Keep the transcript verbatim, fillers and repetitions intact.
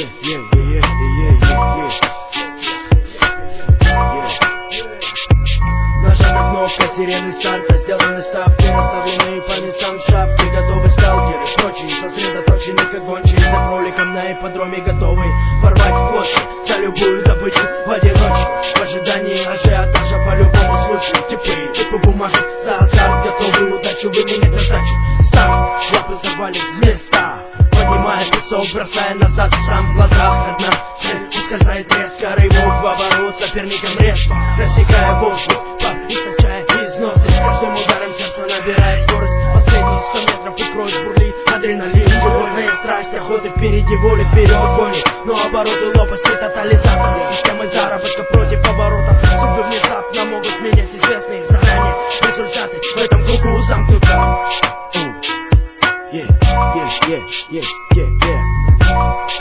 yeah, yeah, yeah, yeah, yeah, yeah. Нажата кнопка, сирены старта, сделаны ставки, расставлены по местам шапки, готовы сталкеры, прочие сосредоточены, как гончие за кроликом на ипподроме, готовы порвать площадь за любую добычу в одиночку, в ожидании ажиотажа по любому случаю. Типы, типы бумажек за азарт, готовы удачу выменять на сдачу. Старт, лапы сорвались с места, поднимая песок, бросая назад, сам в глазах одна цель ускользает резко, рывок в оборот, соперником резко, рассекая воздух, пар источая износ, и с каждым ударом сердце набирает скорость. Последние сто метров и кровь бурлит, адреналин, животная страсть, охоты впереди, воли вперед гонит, но обороты лопасти тотализатор, системы заработка против оборотов, судьбы внезапно могут менять известные заранее результаты в этом кругу замкнуто. Yeah, yeah, yeah, yeah, yeah, yeah.